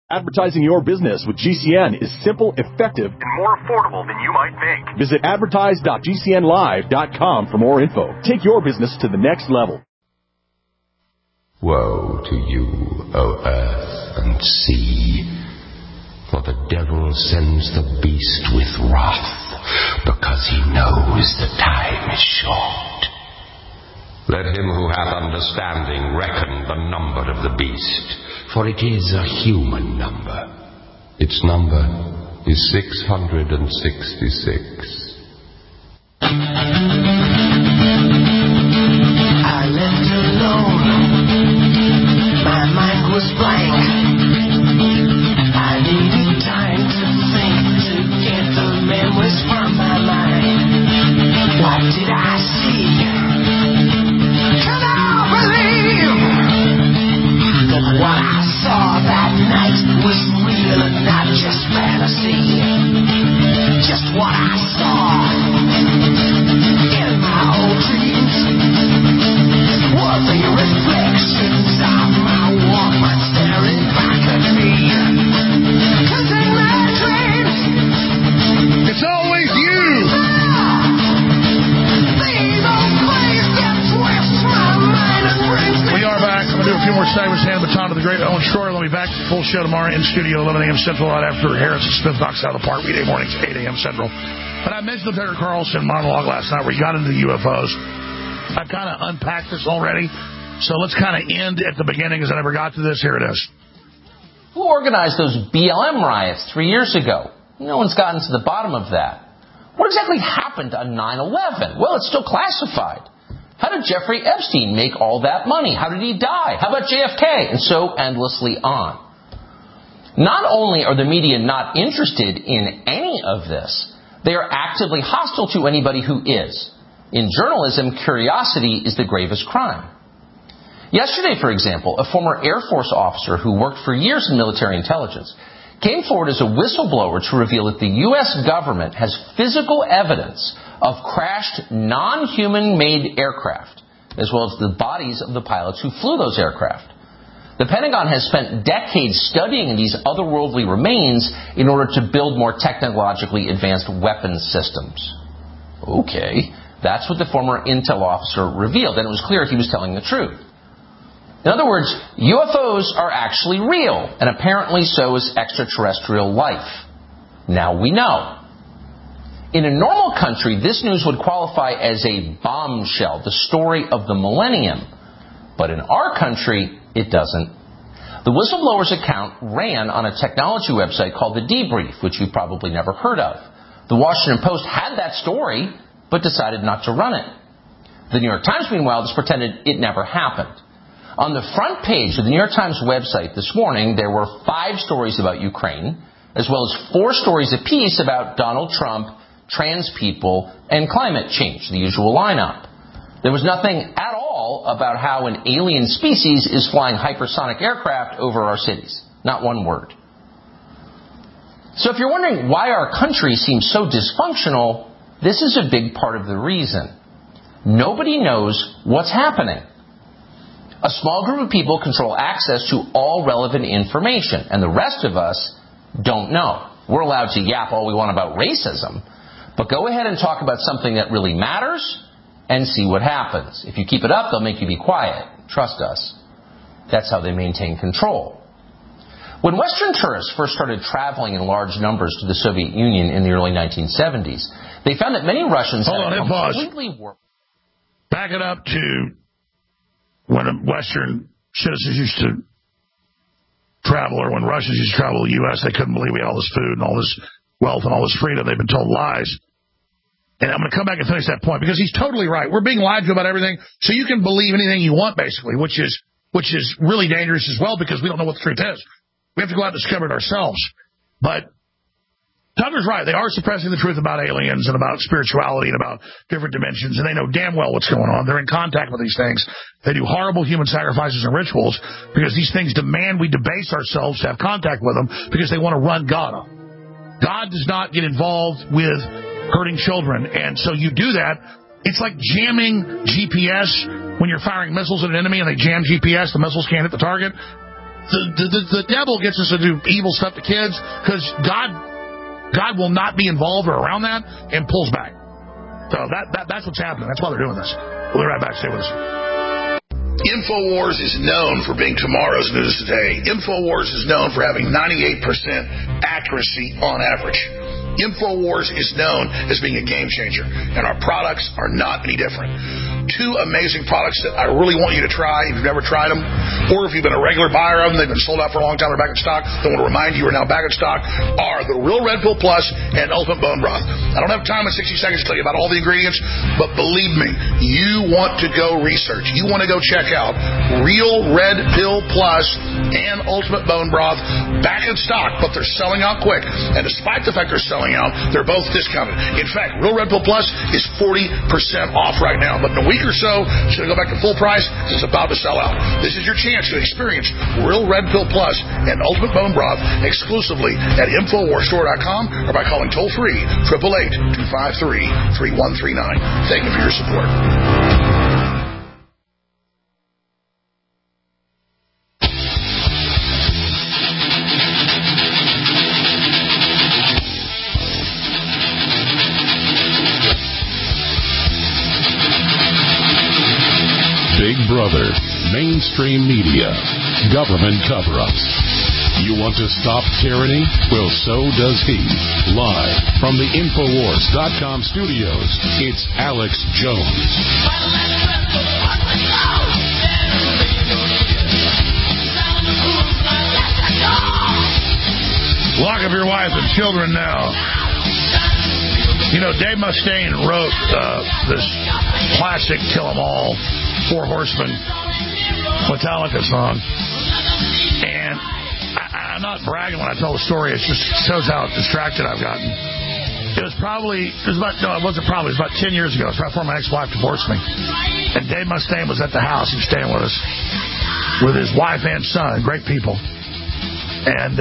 Advertising your business with GCN is simple, effective, and more affordable than you might think. Visit advertise.gcnlive.com for more info. Take your business to the next level. Woe to you, O earth and sea, for the devil sends the beast with wrath, because he knows the time is short. Let him who hath understanding reckon the number of the beast, for it is a human number. Its number is 666. I left alone. My mind was blank. I needed time to think, to get the memories from my mind. What did I see? Can I believe that what I saw that night was real and not just fantasy? Just what I saw in my old dreams were the reflections of my Walkman staring back at me. 'Cause in my dreams, it's always you. We are back. I'm going to do a few more segments, hand the baton to the great Owen Shroyer. We'll be back to the full show tomorrow in studio, 11 a.m. Central, right after Harrison Smith knocks out of the park. Weekday mornings, 8 a.m. Central. But I mentioned the Tucker Carlson monologue last night where he got into the UFOs. I've kind of unpacked this already, so let's kind of end at the beginning because I never got to this. Here it is. Who organized those BLM riots 3 years ago? No one's gotten to the bottom of that. What exactly happened on 9/11? Well, it's still classified. How did Jeffrey Epstein make all that money? How did he die? How about JFK? And so endlessly on. Not only are the media not interested in any of this, they are actively hostile to anybody who is. In journalism, curiosity is the gravest crime. Yesterday, for example, a former Air Force officer who worked for years in military intelligence came forward as a whistleblower to reveal that the U.S. government has physical evidence of crashed non-human-made aircraft, as well as the bodies of the pilots who flew those aircraft. The Pentagon has spent decades studying these otherworldly remains in order to build more technologically advanced weapons systems. Okay, that's what the former intel officer revealed, and it was clear he was telling the truth. In other words, UFOs are actually real, and apparently so is extraterrestrial life. Now we know. In a normal country, this news would qualify as a bombshell, the story of the millennium. But in our country, it doesn't. The whistleblower's account ran on a technology website called The Debrief, which you've probably never heard of. The Washington Post had that story, but decided not to run it. The New York Times, meanwhile, just pretended it never happened. On the front page of the New York Times website this morning, there were 5 stories about Ukraine, as well as 4 stories apiece about Donald Trump, trans people, and climate change, the usual lineup. There was nothing at all about how an alien species is flying hypersonic aircraft over our cities. Not one word. So if you're wondering why our country seems so dysfunctional, this is a big part of the reason. Nobody knows what's happening. A small group of people control access to all relevant information, and the rest of us don't know. We're allowed to yap all we want about racism, but go ahead and talk about something that really matters and see what happens. If you keep it up, they'll make you be quiet. Trust us. That's how they maintain control. When Western tourists first started traveling in large numbers to the Soviet Union in the early 1970s, they found that many Russians had completely worked. Back it up to when Western citizens used to travel, or when Russians used to travel to the U.S., they couldn't believe we had all this food and all this wealth and all this freedom. They've been told lies. And I'm going to come back and finish that point because he's totally right. We're being lied to about everything, so you can believe anything you want, basically, which is really dangerous as well because we don't know what the truth is. We have to go out and discover it ourselves. But Tucker's right. They are suppressing the truth about aliens and about spirituality and about different dimensions, and they know damn well what's going on. They're in contact with these things. They do horrible human sacrifices and rituals because these things demand we debase ourselves to have contact with them because they want to run God up. God does not get involved with hurting children, and so you do that. It's like jamming GPS when you're firing missiles at an enemy and they jam GPS, the missiles can't hit the target. the devil gets us to do evil stuff to kids because God will not be involved or around that and pulls back. So that's what's happening. That's why they're doing this. We'll be right back. Stay with us. InfoWars is known for being tomorrow's news today. InfoWars is known for having 98% accuracy on average. InfoWars is known as being a game changer, and our products are not any different. Two amazing products that I really want you to try if you've never tried them, or if you've been a regular buyer of them, they've been sold out for a long time, they're back in stock, I want to remind you are now back in stock, are the Real Red Pill Plus and Ultimate Bone Broth. I don't have time in 60 seconds to tell you about all the ingredients, but believe me, you want to go research. You want to go check out Real Red Pill Plus and Ultimate Bone Broth back in stock, but they're selling out quick. And despite the fact they're selling out, they're both discounted. In fact, Real Red Pill Plus is 40% off right now, but in a week or so, it's going to go back to full price because it's about to sell out. This is your chance to experience Real Red Pill Plus and Ultimate Bone Broth exclusively at InfoWarsStore.com or by calling toll-free 888-253-3139. Thank you for your support. Big Brother, mainstream media, government cover-ups. You want to stop tyranny? Well, so does he. Live from the Infowars.com studios, it's Alex Jones. Lock up your wife and children now. You know, Dave Mustaine wrote this classic Kill 'Em All, Four Horsemen, Metallica song. And I'm not bragging when I tell the story. It just shows how distracted I've gotten. It was about 10 years ago. It was right before my ex-wife divorced me. And Dave Mustaine was at the house. He was staying with us, with his wife and son, great people. And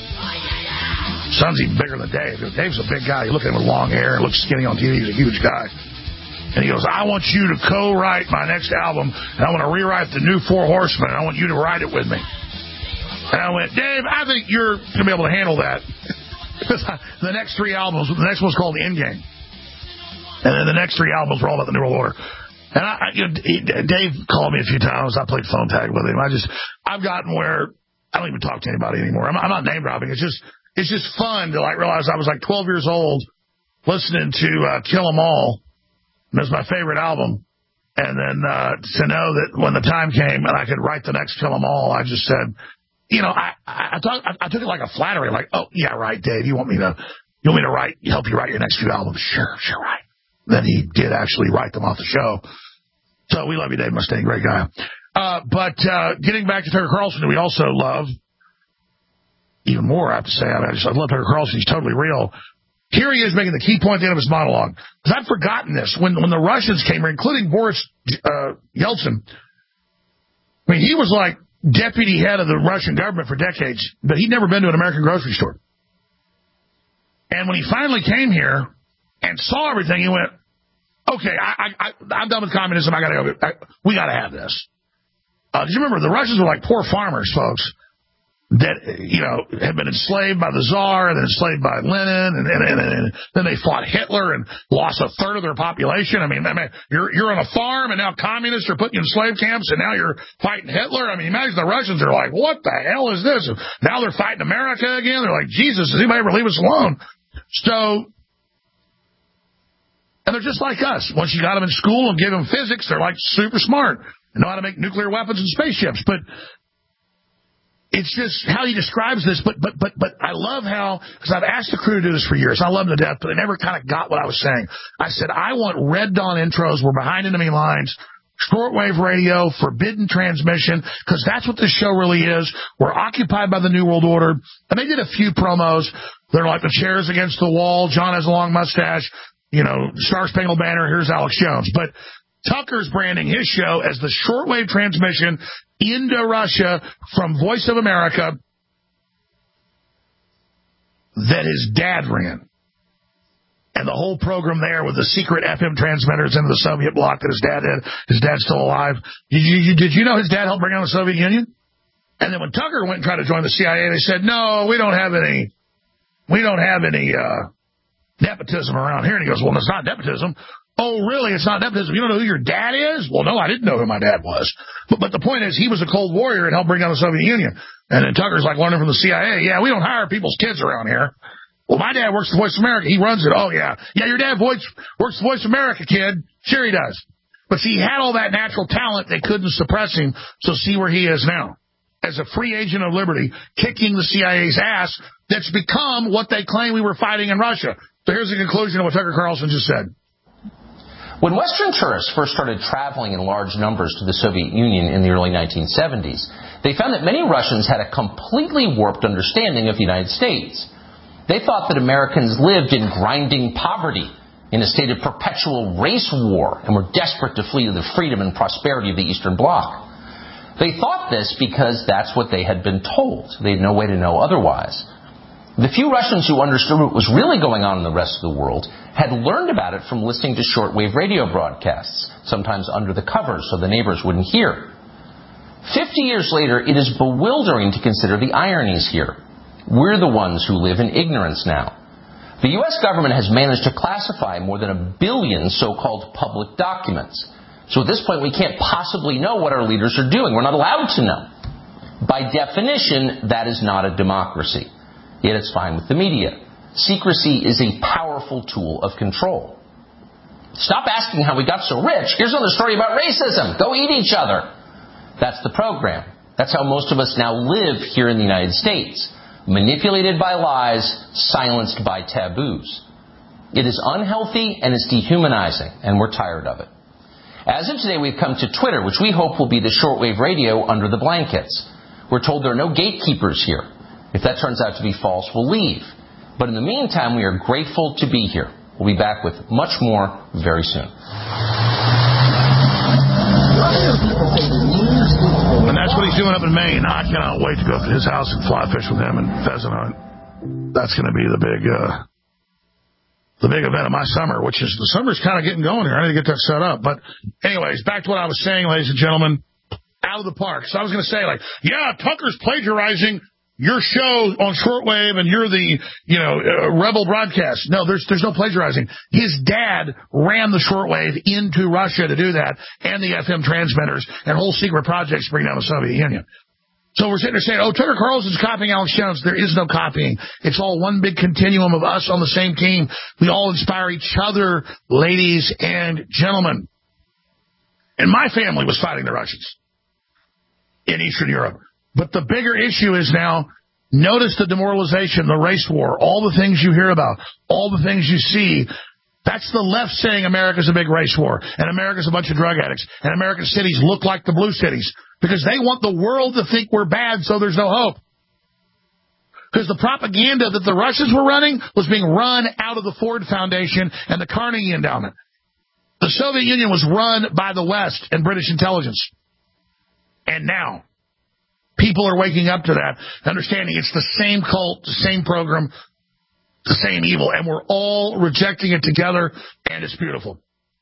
son's even bigger than Dave. Dave's a big guy. You look at him with long hair and looks skinny on TV. He's a huge guy. And he goes, I want you to co-write my next album, and I want to rewrite the new Four Horsemen, and I want you to write it with me. And I went, Dave, I think you're going to be able to handle that. The next three albums, the next one's called The Endgame. And then the next three albums were all about the New World Order. And Dave called me a few times. I played phone tag with him. I've gotten where I don't even talk to anybody anymore. I'm not name dropping. It's just fun to realize I was 12 years old listening to Kill 'Em All. And it was my favorite album. And then to know that when the time came and I could write the next Kill 'Em All, I just said, I took it like a flattery, oh yeah, right, Dave, you want me to help you write your next few albums? Sure, right. Then he did actually write them off the show. So we love you, Dave Mustaine, great guy. But getting back to Tucker Carlson, who we also love even more, I have to say. I love Tucker Carlson. He's totally real. Here he is making the key point at the end of his monologue. Because I've forgotten this. When the Russians came here, including Boris Yeltsin, I mean, he was like deputy head of the Russian government for decades, but he'd never been to an American grocery store. And when he finally came here and saw everything, he went, okay, I'm done with communism. I got to go. We got to have this. Did you remember the Russians were like poor farmers, folks, that, had been enslaved by the Tsar and then enslaved by Lenin, and then they fought Hitler and lost a third of their population. I mean, you're on a farm, and now communists are putting you in slave camps, and now you're fighting Hitler. I mean, imagine the Russians are like, what the hell is this? And now they're fighting America again. They're like, Jesus, does anybody ever leave us alone? So, and they're just like us. Once you got them in school and give them physics, they're like super smart and know how to make nuclear weapons and spaceships. But it's just how he describes this, but I love how, because I've asked the crew to do this for years. I love them to death, but they never kind of got what I was saying. I said, I want Red Dawn intros. We're behind enemy lines, shortwave radio, forbidden transmission, because that's what this show really is. We're occupied by the New World Order. And they did a few promos. They're like the chairs against the wall. John has a long mustache. Star Spangled Banner. Here's Alex Jones. But Tucker's branding his show as the shortwave transmission into Russia from Voice of America that his dad ran. And the whole program there with the secret FM transmitters into the Soviet bloc that his dad had. His dad's still alive. Did you know his dad helped bring out the Soviet Union? And then when Tucker went and tried to join the CIA, they said, no, we don't have any nepotism around here. And he goes, well, it's not nepotism. Oh, really? It's not nepotism. You don't know who your dad is? Well, no, I didn't know who my dad was. But the point is, he was a cold warrior and helped bring down the Soviet Union. And then Tucker's like learning from the CIA. Yeah, we don't hire people's kids around here. Well, my dad works for Voice of America. He runs it. Oh, yeah. Yeah, your dad works for Voice of America, kid. Sure he does. But see, he had all that natural talent. They couldn't suppress him. So see where he is now. As a free agent of liberty, kicking the CIA's ass that's become what they claim we were fighting in Russia. So here's the conclusion of what Tucker Carlson just said. When Western tourists first started traveling in large numbers to the Soviet Union in the early 1970s, they found that many Russians had a completely warped understanding of the United States. They thought that Americans lived in grinding poverty, in a state of perpetual race war, and were desperate to flee to the freedom and prosperity of the Eastern Bloc. They thought this because that's what they had been told. They had no way to know otherwise. The few Russians who understood what was really going on in the rest of the world had learned about it from listening to shortwave radio broadcasts, sometimes under the covers so the neighbors wouldn't hear. 50 years later, it is bewildering to consider the ironies here. We're the ones who live in ignorance now. The U.S. government has managed to classify more than 1 billion so-called public documents. So at this point, we can't possibly know what our leaders are doing. We're not allowed to know. By definition, that is not a democracy. Yet it's fine with the media. Secrecy is a powerful tool of control. Stop asking how we got so rich. Here's another story about racism. Go eat each other. That's the program. That's how most of us now live here in the United States. Manipulated by lies, silenced by taboos. It is unhealthy and it's dehumanizing, and we're tired of it. As of today, we've come to Twitter, which we hope will be the shortwave radio under the blankets. We're told there are no gatekeepers here. If that turns out to be false, we'll leave. But in the meantime, we are grateful to be here. We'll be back with much more very soon. And that's what he's doing up in Maine. I cannot wait to go to his house and fly fish with him and pheasant hunt. That's going to be the big event of my summer, which is the summer's kind of getting going here. I need to get that set up. But anyways, back to what I was saying, ladies and gentlemen, out of the park. So I was going to say, yeah, Tucker's plagiarizing your show on shortwave and you're the, rebel broadcast. No, there's no plagiarizing. His dad ran the shortwave into Russia to do that and the FM transmitters and whole secret projects to bring down the Soviet Union. So we're sitting there saying, Tucker Carlson's copying Alex Jones. There is no copying. It's all one big continuum of us on the same team. We all inspire each other, ladies and gentlemen. And my family was fighting the Russians in Eastern Europe. But the bigger issue is now, notice the demoralization, the race war, all the things you hear about, all the things you see. That's the left saying America's a big race war, and America's a bunch of drug addicts, and American cities look like the blue cities, because they want the world to think we're bad so there's no hope. Because the propaganda that the Russians were running was being run out of the Ford Foundation and the Carnegie Endowment. The Soviet Union was run by the West and British intelligence. And now, people are waking up to that, understanding it's the same cult, the same program, the same evil, and we're all rejecting it together, and it's beautiful.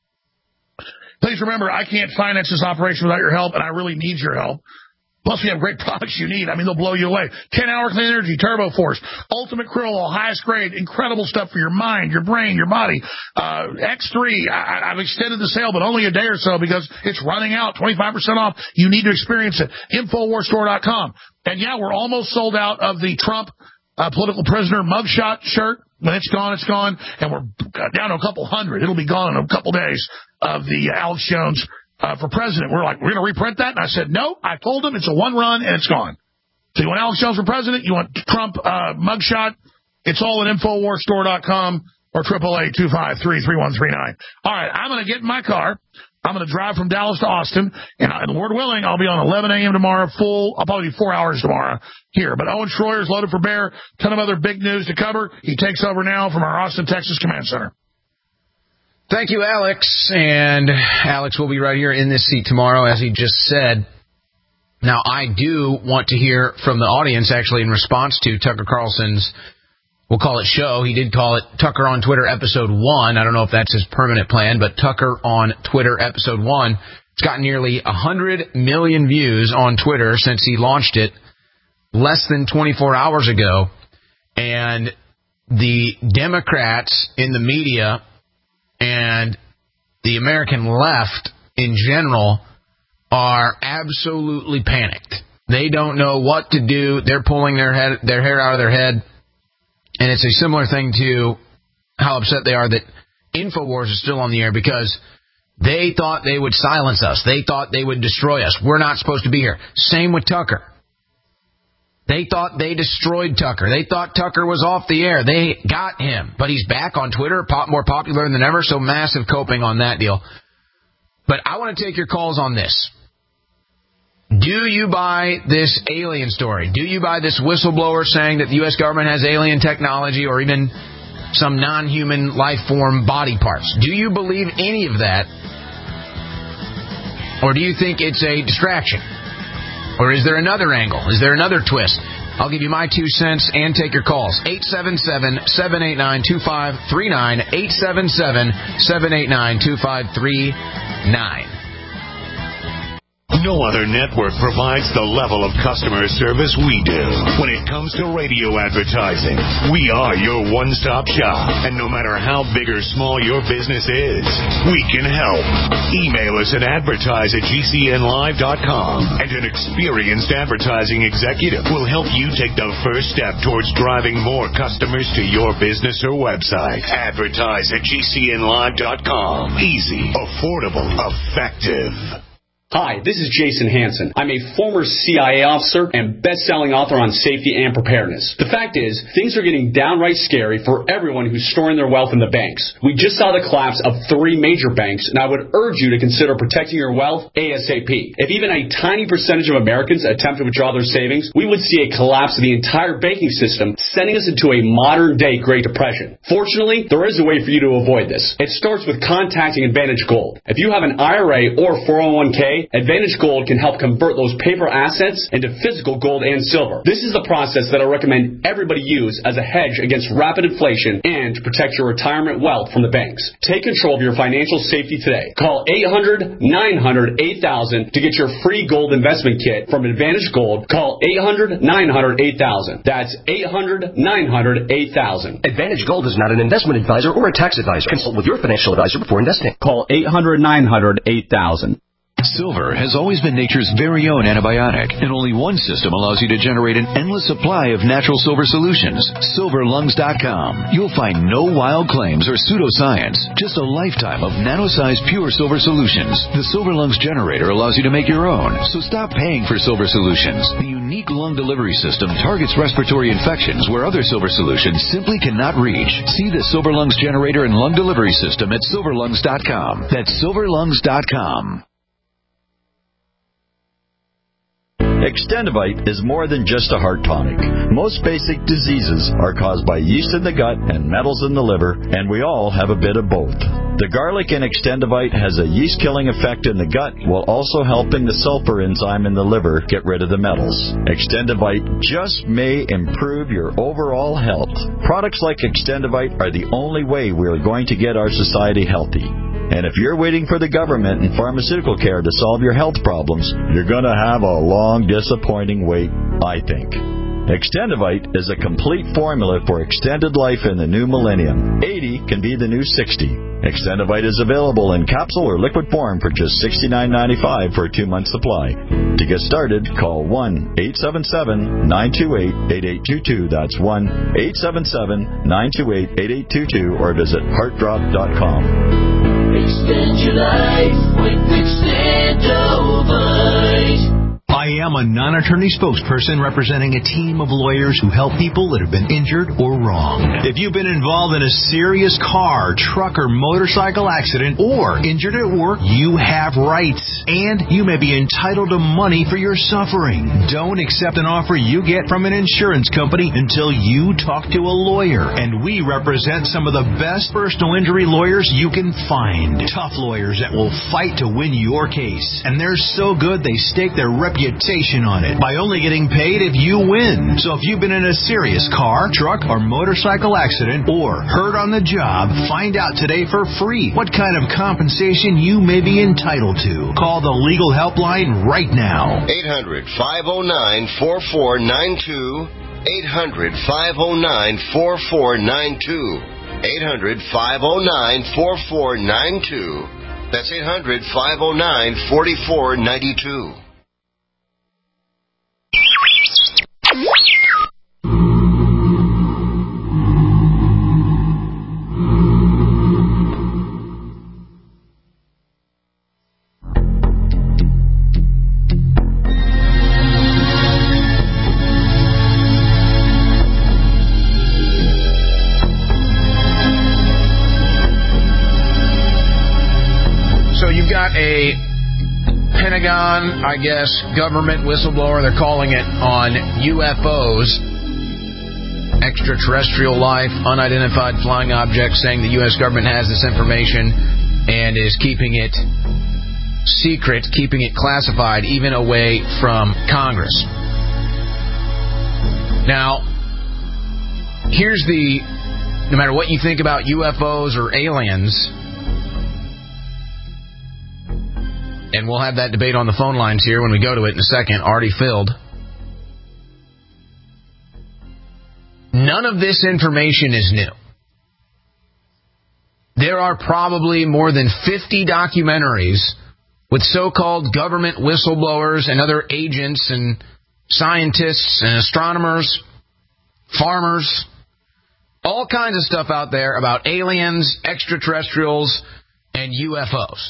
Please remember, I can't finance this operation without your help, and I really need your help. Plus, we have great products you need. I mean, they'll blow you away. 10-hour clean energy, Turbo Force, Ultimate Krill Oil, highest grade, incredible stuff for your mind, your brain, your body. X3, I've extended the sale, but only a day or so because it's running out, 25% off. You need to experience it. InfoWarsStore.com. And yeah, we're almost sold out of the Trump political prisoner mugshot shirt. When it's gone, it's gone. And we're down to a couple hundred. It'll be gone in a couple days of the Alex Jones for president. We're like, we're going to reprint that? And I said, no, I told him it's a one run and it's gone. So you want Alex Jones for president? You want Trump mugshot? It's all at InfoWarsStore.com or 888-253-3139. All right, I'm going to get in my car. I'm going to drive from Dallas to Austin, and Lord willing, I'll be on 11 a.m. tomorrow, I'll probably be 4 hours tomorrow here. But Owen Schroyer is loaded for bear. Ton of other big news to cover. He takes over now from our Austin, Texas Command Center. Thank you, Alex. And Alex will be right here in this seat tomorrow, as he just said. Now, I do want to hear from the audience, actually, in response to Tucker Carlson's, we'll call it show. He did call it Tucker on Twitter Episode 1. I don't know if that's his permanent plan, but Tucker on Twitter Episode 1. It's gotten nearly 100 million views on Twitter since he launched it less than 24 hours ago, and the Democrats in the media and the American left in general are absolutely panicked. They don't know what to do. They're pulling their hair out of their head. And it's a similar thing to how upset they are that InfoWars is still on the air because they thought they would silence us. They thought they would destroy us. We're not supposed to be here. Same with Tucker. They thought they destroyed Tucker. They thought Tucker was off the air. They got him. But he's back on Twitter, more popular than ever, so massive coping on that deal. But I want to take your calls on this. Do you buy this alien story? Do you buy this whistleblower saying that the U.S. government has alien technology or even some non-human life form body parts? Do you believe any of that? Or do you think it's a distraction? Or is there another angle? Is there another twist? I'll give you my 2 cents and take your calls. 877-789-2539. 877-789-2539. No other network provides the level of customer service we do. When it comes to radio advertising, we are your one-stop shop. And no matter how big or small your business is, we can help. Email us at advertise@gcnlive.com, and an experienced advertising executive will help you take the first step towards driving more customers to your business or website. Advertise@gcnlive.com. Easy, affordable, effective. Hi, this is Jason Hansen. I'm a former CIA officer and best-selling author on safety and preparedness. The fact is, things are getting downright scary for everyone who's storing their wealth in the banks. We just saw the collapse of 3 major banks, and I would urge you to consider protecting your wealth ASAP. If even a tiny percentage of Americans attempt to withdraw their savings, we would see a collapse of the entire banking system, sending us into a modern-day Great Depression. Fortunately, there is a way for you to avoid this. It starts with contacting Advantage Gold. If you have an IRA or 401k, Advantage Gold can help convert those paper assets into physical gold and silver. This is the process that I recommend everybody use as a hedge against rapid inflation and to protect your retirement wealth from the banks. Take control of your financial safety today. Call 800-900-8000 to get your free gold investment kit from Advantage Gold. Call 800-900-8000. That's 800-900-8000. Advantage Gold is not an investment advisor or a tax advisor. Consult with your financial advisor before investing. Call 800-900-8000. Silver has always been nature's very own antibiotic, and only one system allows you to generate an endless supply of natural silver solutions. SilverLungs.com. You'll find no wild claims or pseudoscience, just a lifetime of nano-sized pure silver solutions. The Silver Lungs generator allows you to make your own, so stop paying for silver solutions. The unique lung delivery system targets respiratory infections where other silver solutions simply cannot reach. See the Silver Lungs generator and lung delivery system at SilverLungs.com. That's SilverLungs.com. Extendivite is more than just a heart tonic. Most basic diseases are caused by yeast in the gut and metals in the liver, and we all have a bit of both. The garlic in Extendivite has a yeast-killing effect in the gut while also helping the sulfur enzyme in the liver get rid of the metals. Extendivite just may improve your overall health. Products like Extendivite are the only way we are going to get our society healthy. And if you're waiting for the government and pharmaceutical care to solve your health problems, you're going to have a long, disappointing wait, I think. Extendivite is a complete formula for extended life in the new millennium. 80 can be the new 60. Extendivite is available in capsule or liquid form for just $69.95 for a 2-month supply. To get started, call 1-877-928-8822. That's 1-877-928-8822 or visit heartdrop.com. Extend your life with Extendivite. I am a non-attorney spokesperson representing a team of lawyers who help people that have been injured or wronged. If you've been involved in a serious car, truck, or motorcycle accident or injured at work, you have rights, and you may be entitled to money for your suffering. Don't accept an offer you get from an insurance company until you talk to a lawyer, and we represent some of the best personal injury lawyers you can find. Tough lawyers that will fight to win your case, and they're so good they stake their reputation reputation on it by only getting paid if you win. So if you've been in a serious car, truck, or motorcycle accident or hurt on the job, find out today for free what kind of compensation you may be entitled to. Call the legal helpline right now. 800-509-4492. 800-509-4492. 800-509-4492. That's 800-509-4492. A Pentagon, I guess, government whistleblower, they're calling it, on UFOs, extraterrestrial life, unidentified flying objects, saying the U.S. government has this information and is keeping it secret, keeping it classified, even away from Congress. Now, here's no matter what you think about UFOs or aliens, and we'll have that debate on the phone lines here when we go to it in a second, already filled. None of this information is new. There are probably more than 50 documentaries with so-called government whistleblowers and other agents and scientists and astronomers, farmers, all kinds of stuff out there about aliens, extraterrestrials, and UFOs.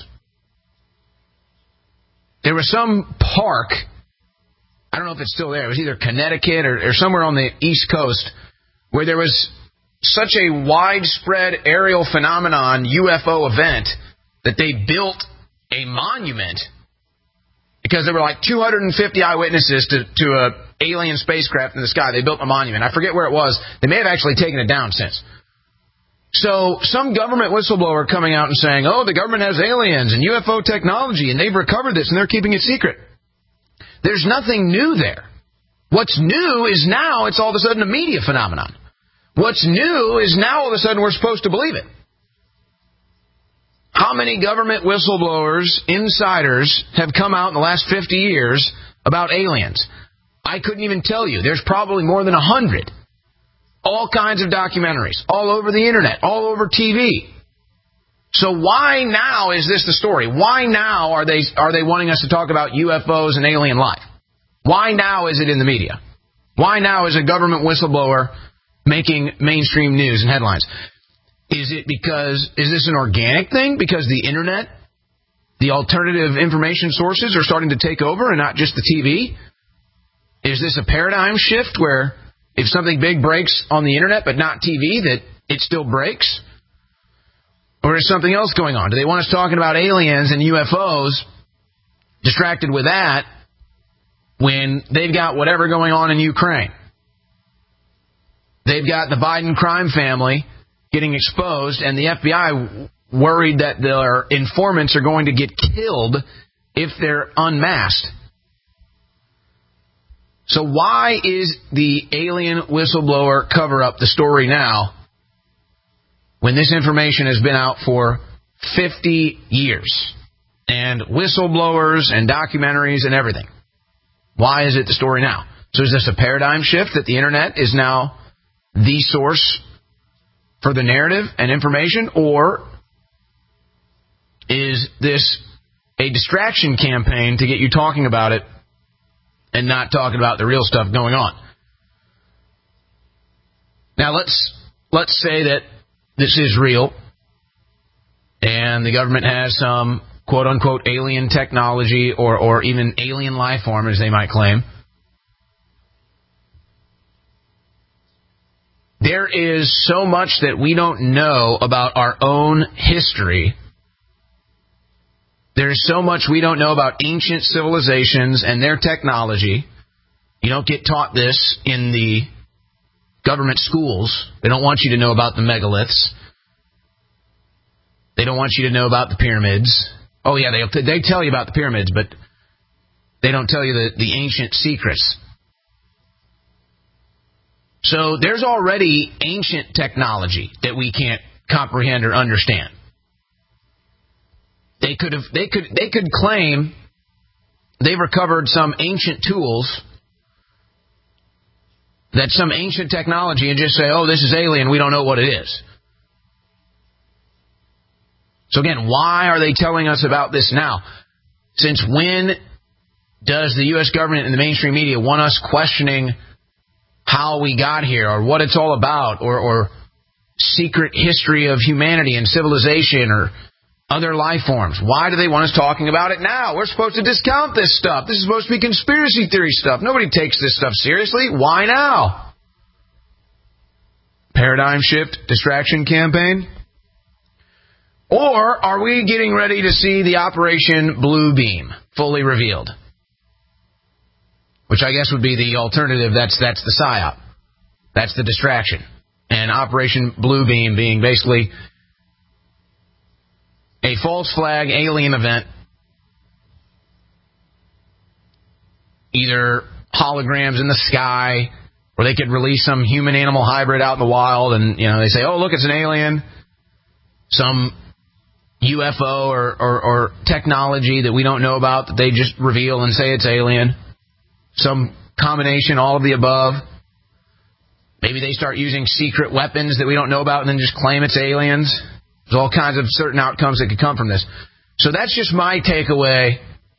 There was some park, I don't know if it's still there, it was either Connecticut or somewhere on the East Coast, where there was such a widespread aerial phenomenon, UFO event, that they built a monument because there were like 250 eyewitnesses to a alien spacecraft in the sky. They built a monument. I forget where it was. They may have actually taken it down since. So some government whistleblower coming out and saying, oh, the government has aliens and UFO technology, and they've recovered this, and they're keeping it secret. There's nothing new there. What's new is now it's all of a sudden a media phenomenon. What's new is now all of a sudden we're supposed to believe it. How many government whistleblowers, insiders, have come out in the last 50 years about aliens? I couldn't even tell you. There's probably more than 100. All kinds of documentaries, all over the internet, all over TV. So why now is this the story? Why now are they wanting us to talk about UFOs and alien life? Why now is it in the media? Why now is a government whistleblower making mainstream news and headlines? Is this an organic thing? Because the internet, the alternative information sources are starting to take over and not just the TV? Is this a paradigm shift where if something big breaks on the internet but not TV, that it still breaks? Or is something else going on? Do they want us talking about aliens and UFOs, distracted with that, when they've got whatever going on in Ukraine? They've got the Biden crime family getting exposed, and the FBI worried that their informants are going to get killed if they're unmasked. So why is the alien whistleblower cover-up the story now when this information has been out for 50 years? And whistleblowers and documentaries and everything. Why is it the story now? So is this a paradigm shift that the internet is now the source for the narrative and information? Or is this a distraction campaign to get you talking about it and not talking about the real stuff going on? Now, let's say that this is real and the government has some quote-unquote alien technology or even alien life form, as they might claim. There is so much that we don't know about our own history. There is so much we don't know about ancient civilizations and their technology. You don't get taught this in the government schools. They don't want you to know about the megaliths. They don't want you to know about the pyramids. Oh, yeah, they tell you about the pyramids, but They don't tell you the ancient secrets. So there's already ancient technology that we can't comprehend or understand. They could claim they've recovered some ancient tools, that some ancient technology, and just say, oh, this is alien, we don't know what it is. So again, why are they telling us about this now? Since when does the U.S. government and the mainstream media want us questioning how we got here, or what it's all about, or secret history of humanity and civilization, or other life forms? Why do they want us talking about it now? We're supposed to discount this stuff. This is supposed to be conspiracy theory stuff. Nobody takes this stuff seriously. Why now? Paradigm shift, distraction campaign? Or are we getting ready to see the Operation Blue Beam fully revealed? Which I guess would be the alternative. That's the PSYOP. That's the distraction. And Operation Blue Beam being basically a false flag alien event. Either holograms in the sky, or they could release some human-animal hybrid out in the wild, and they say, oh, look, it's an alien. Some UFO or technology that we don't know about that they just reveal and say it's alien. Some combination, all of the above. Maybe they start using secret weapons that we don't know about and then just claim it's aliens. There's all kinds of certain outcomes that could come from this. So that's just my takeaway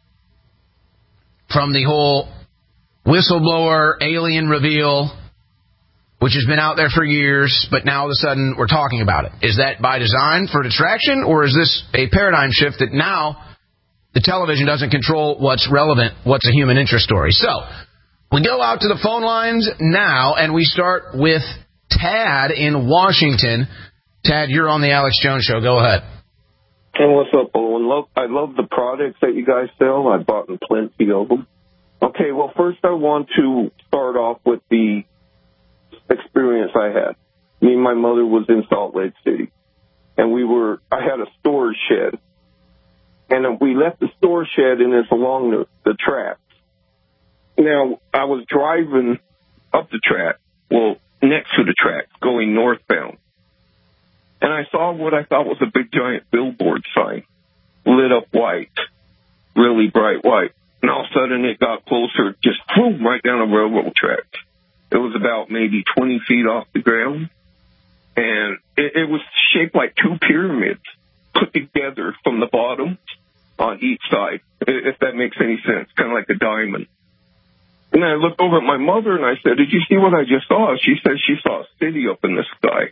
from the whole whistleblower alien reveal, which has been out there for years, but now all of a sudden we're talking about it. Is that by design for distraction, or is this a paradigm shift that now the television doesn't control what's relevant, what's a human interest story? So we go out to the phone lines now, and we start with Tad in Washington. Tad, you're on the Alex Jones Show. Go ahead. Hey, what's up, Owen? I love the products that you guys sell. I bought plenty of them. Okay, well, first I want to start off with the experience I had. Me and my mother was in Salt Lake City, and I had a storage shed. And we left the storage shed, and it's along the tracks. Now, I was driving up the track, next to the tracks, going northbound. And I saw what I thought was a big giant billboard sign, lit up white, really bright white. And all of a sudden it got closer, just boom, right down a railroad track. It was about maybe 20 feet off the ground. And it was shaped like two pyramids put together from the bottom on each side, if that makes any sense, kind of like a diamond. And I looked over at my mother and I said, did you see what I just saw? She said she saw a city up in the sky.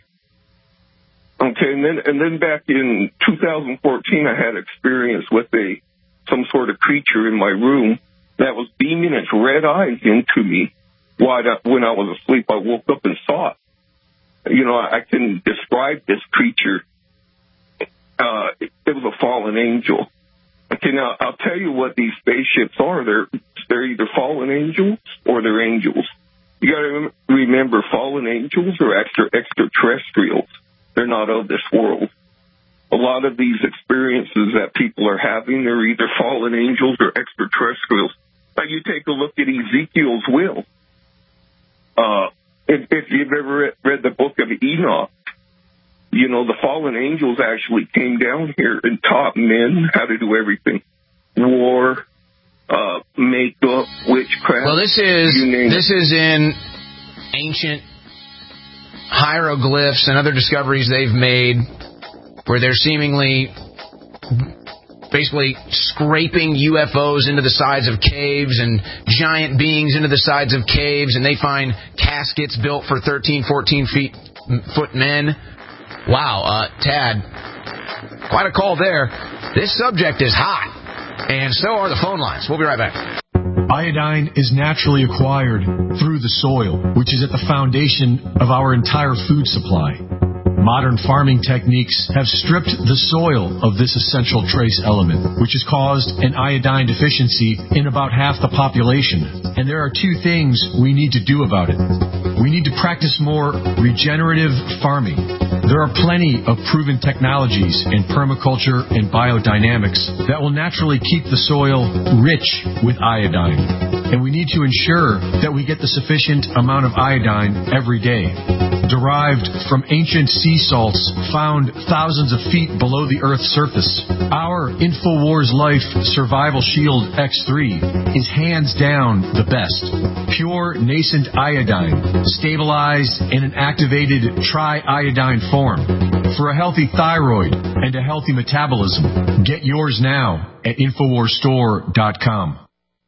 Okay, and then back in 2014, I had experience with some sort of creature in my room that was beaming its red eyes into me when I was asleep. I woke up and saw it. I can describe this creature. It was a fallen angel. Okay, now I'll tell you what these spaceships are. They're either fallen angels or they're angels. You got to remember, fallen angels are extraterrestrials. They're not of this world. A lot of these experiences that people are having, they're either fallen angels or extraterrestrials. Now, you take a look at Ezekiel's will. If you've ever read the book of Enoch, the fallen angels actually came down here and taught men how to do everything. War, makeup, witchcraft. Well, this is in ancient hieroglyphs and other discoveries they've made where they're seemingly basically scraping UFOs into the sides of caves and giant beings into the sides of caves, and they find caskets built for 13, 14 foot men. Wow, Tad, quite a call there. This subject is hot, and so are the phone lines. We'll be right back. Iodine is naturally acquired through the soil, which is at the foundation of our entire food supply. Modern farming techniques have stripped the soil of this essential trace element, which has caused an iodine deficiency in about half the population. And there are two things we need to do about it. We need to practice more regenerative farming. There are plenty of proven technologies in permaculture and biodynamics that will naturally keep the soil rich with iodine. And we need to ensure that we get the sufficient amount of iodine every day. Derived from ancient sea salts found thousands of feet below the Earth's surface, our InfoWars Life Survival Shield X3 is hands down the best. Pure nascent iodine, stabilized in an activated tri-iodine form. For a healthy thyroid and a healthy metabolism, get yours now at InfoWarsStore.com.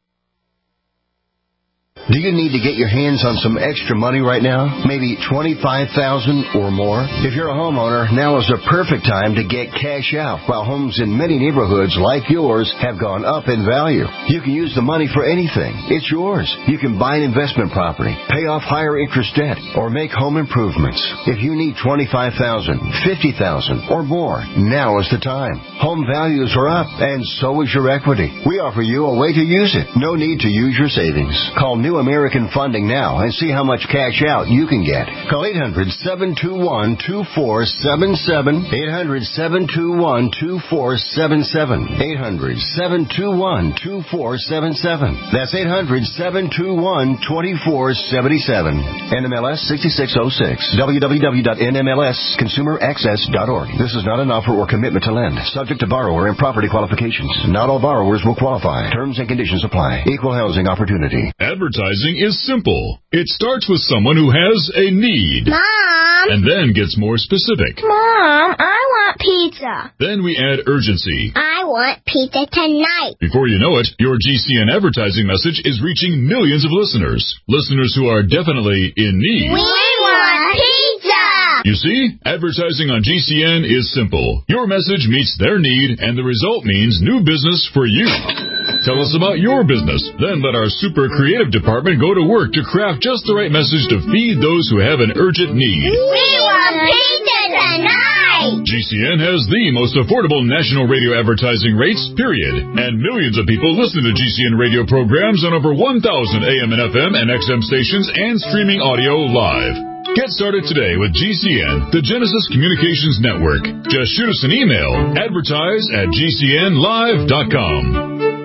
Do you need to get your hands on some extra money right now? Maybe $25,000 or more? If you're a homeowner, now is the perfect time to get cash out. While homes in many neighborhoods like yours have gone up in value, you can use the money for anything. It's yours. You can buy an investment property, pay off higher interest debt, or make home improvements. If you need $25,000, $50,000, or more, now is the time. Home values are up, and so is your equity. We offer you a way to use it. No need to use your savings. Call New American Funding now and see how much cash out you can get. Call 800-721-2477. 800-721-2477. 800-721-2477. That's 800-721-2477. NMLS 6606. www.nmlsconsumeraccess.org. This is not an offer or commitment to lend. Subject to borrower and property qualifications. Not all borrowers will qualify. Terms and conditions apply. Equal housing opportunity. Advertising is simple. It starts with someone who has a need. Mom! And then gets more specific. Mom, I want pizza. Then we add urgency. I want pizza tonight. Before you know it, your GCN advertising message is reaching millions of listeners. Listeners who are definitely in need. We want pizza! You see, advertising on GCN is simple. Your message meets their need, and the result means new business for you. Tell us about your business. Then let our super creative department go to work to craft just the right message to feed those who have an urgent need. We want pizza tonight! GCN has the most affordable national radio advertising rates, period. And millions of people listen to GCN radio programs on over 1,000 AM and FM and XM stations and streaming audio live. Get started today with GCN, the Genesis Communications Network. Just shoot us an email, advertise@gcnlive.com.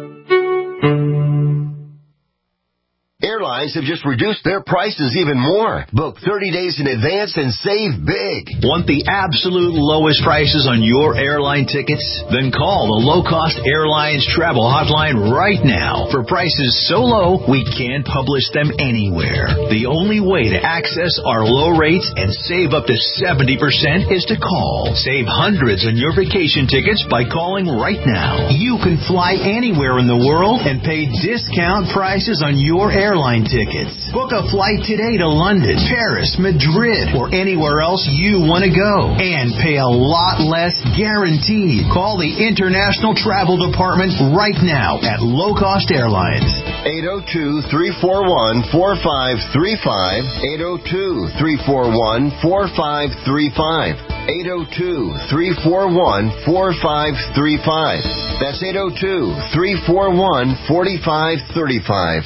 Airlines have just reduced their prices even more. Book 30 days in advance and save big. Want the absolute lowest prices on your airline tickets? Then call the Low Cost Airlines Travel Hotline right now. For prices so low, we can't publish them anywhere. The only way to access our low rates and save up to 70% is to call. Save hundreds on your vacation tickets by calling right now. You can fly anywhere in the world and pay discount prices on your airline tickets. Book a flight today to London, Paris, Madrid, or anywhere else you want to go. And pay a lot less guaranteed. Call the International Travel Department right now at Low Cost Airlines. 802-341-4535. 802-341-4535. 802-341-4535. That's 802-341-4535.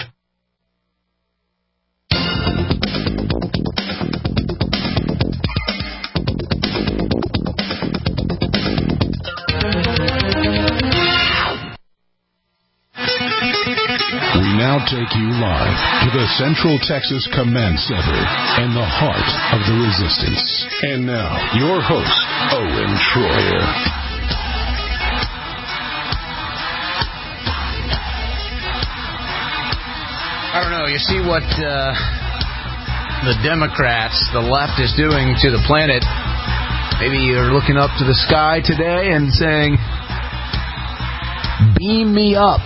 We now take you live to the Central Texas Command Center and the heart of the resistance. And now, your host, Owen Troyer. I don't know. You see what the Democrats, the left, is doing to the planet. Maybe you're looking up to the sky today and saying, beam me up.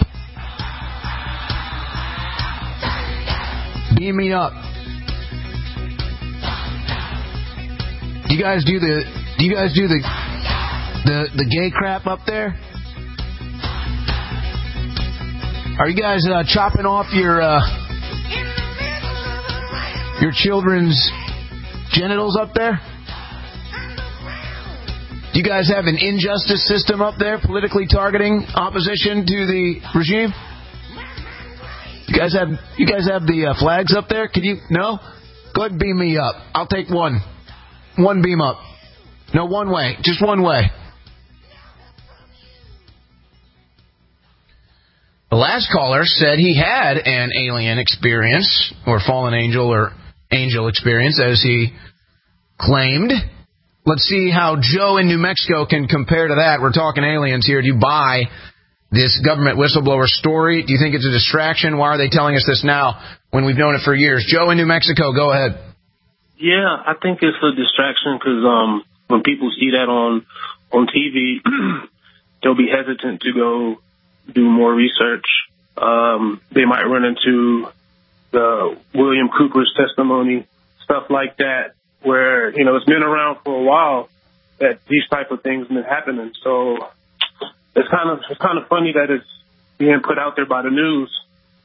Beam me up. Do you guys do the gay crap up there? Are you guys chopping off your children's genitals up there? Do you guys have an injustice system up there, politically targeting opposition to the regime? You guys have the flags up there? Can you? No? Go ahead and beam me up. I'll take one. One beam up. No, one way. Just one way. The last caller said he had an alien experience, or fallen angel, or angel experience, as he claimed. Let's see how Joe in New Mexico can compare to that. We're talking aliens here. Do you buy this government whistleblower story? Do you think it's a distraction? Why are they telling us this now when we've known it for years? Joe in New Mexico, go ahead. Yeah, I think it's a distraction because when people see that on TV, they'll be hesitant to go do more research. They might run into the William Cooper's testimony, stuff like that, where, it's been around for a while that these type of things have been happening. So it's kind of funny that it's being put out there by the news.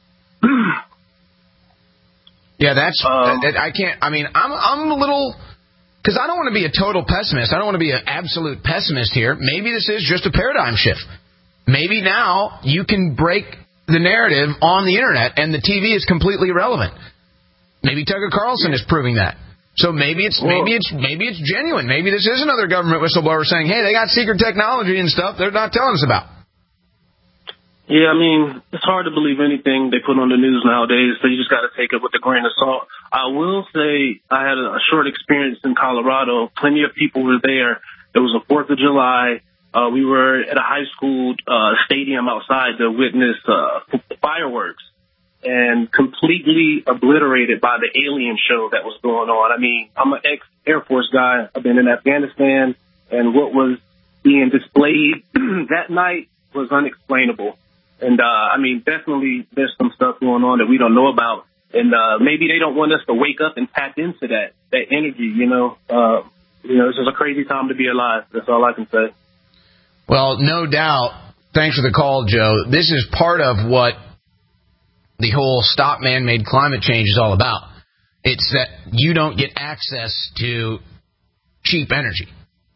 Yeah, I'm a little, because I don't want to be a total pessimist. I don't want to be an absolute pessimist here. Maybe this is just a paradigm shift. Maybe now you can break the narrative on the internet and the TV is completely irrelevant. Maybe Tucker Carlson is proving that. So maybe it's genuine. Maybe this is another government whistleblower saying, hey, they got secret technology and stuff they're not telling us about. Yeah, it's hard to believe anything they put on the news nowadays, so you just got to take it with a grain of salt. I will say I had a short experience in Colorado. Plenty of people were there. It was the 4th of July. We were at a high school stadium outside to witness fireworks, and completely obliterated by the alien show that was going on. I'm an ex-Air Force guy. I've been in Afghanistan, and what was being displayed that night was unexplainable. And, definitely there's some stuff going on that we don't know about. And maybe they don't want us to wake up and tap into that energy, This is a crazy time to be alive. That's all I can say. Well, no doubt. Thanks for the call, Joe. This is part of what the whole stop man-made climate change is all about. It's that you don't get access to cheap energy.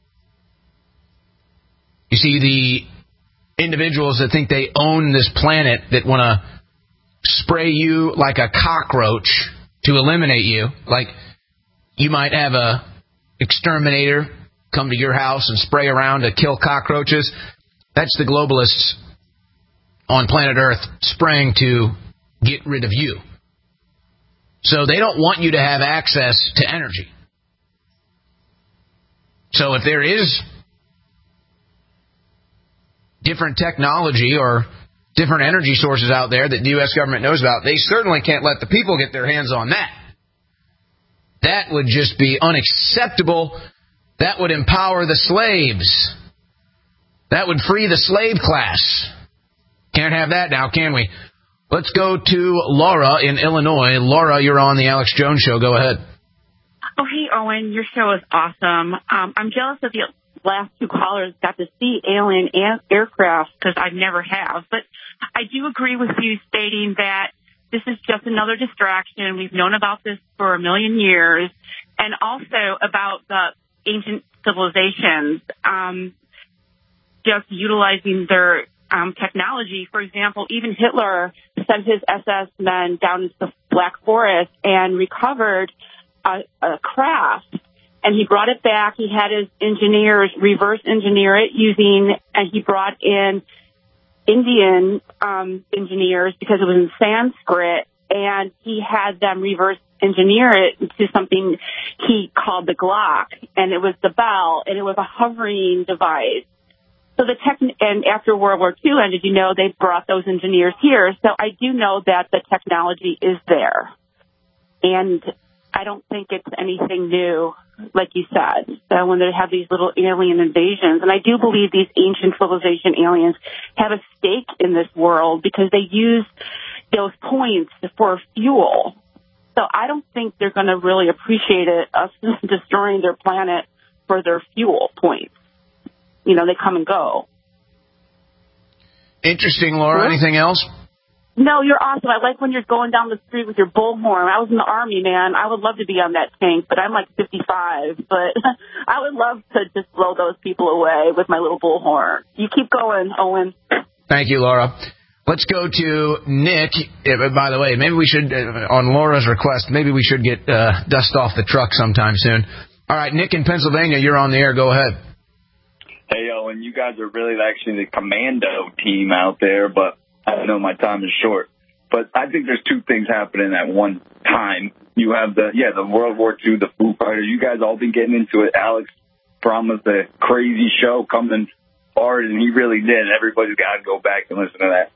You see, the individuals that think they own this planet that want to spray you like a cockroach to eliminate you, like you might have a exterminator come to your house and spray around to kill cockroaches. That's the globalists on planet Earth spraying to get rid of you. So they don't want you to have access to energy. So if there is different technology or different energy sources out there that the U.S. government knows about, they certainly can't let the people get their hands on that. That would just be unacceptable. That would empower the slaves. That would free the slave class. Can't have that now, can we? Let's go to Laura in Illinois. Laura, you're on the Alex Jones Show. Go ahead. Oh, hey, Owen. Your show is awesome. I'm jealous of the last two callers got to see alien aircraft because I never have. But I do agree with you stating that this is just another distraction. We've known about this for a million years. And also about the ancient civilizations just utilizing their technology. For example, even Hitler sent his SS men down into the Black Forest and recovered a craft. And he brought it back. He had his engineers reverse engineer it and he brought in Indian engineers because it was in Sanskrit, and he had them reverse engineer it into something he called the Glock, and it was the bell, and it was a hovering device. So and after World War II ended, they brought those engineers here. So I do know that the technology is there, and I don't think it's anything new, like you said. So when they have these little alien invasions, and I do believe these ancient civilization aliens have a stake in this world because they use those points for fuel. So I don't think they're going to really appreciate us destroying their planet for their fuel points. They come and go. Interesting, Laura. Anything else? No, you're awesome. I like when you're going down the street with your bullhorn. I was in the Army, man. I would love to be on that tank, but I'm like 55. But I would love to just blow those people away with my little bullhorn. You keep going, Owen. Thank you, Laura. Let's go to Nick. By the way, maybe we should, on Laura's request, maybe we should get dust off the truck sometime soon. All right, Nick in Pennsylvania, you're on the air. Go ahead. Hey, Owen, you guys are really actually the commando team out there, but I know my time is short. But I think there's two things happening at one time. You have the World War II, the Foo Fighters. You guys all been getting into it. Alex promised a crazy show coming hard, and he really did. Everybody's got to go back and listen to that.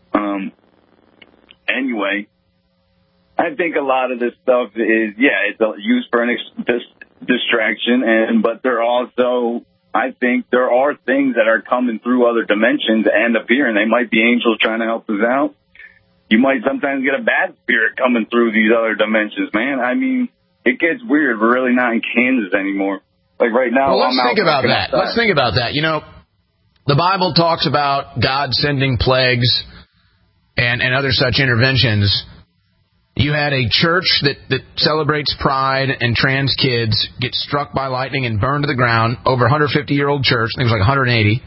Anyway, I think a lot of this stuff is, it's used for an distraction, but there also, I think there are things that are coming through other dimensions and appearing. They might be angels trying to help us out. You might sometimes get a bad spirit coming through these other dimensions, man. I mean, it gets weird. We're really not in Kansas anymore. Like right now, well, let's think about that. Let's think about that. You know, the Bible talks about God sending plagues and other such interventions. You had a church that celebrates pride and trans kids get struck by lightning and burned to the ground, over 150-year-old church. I think it was like 180.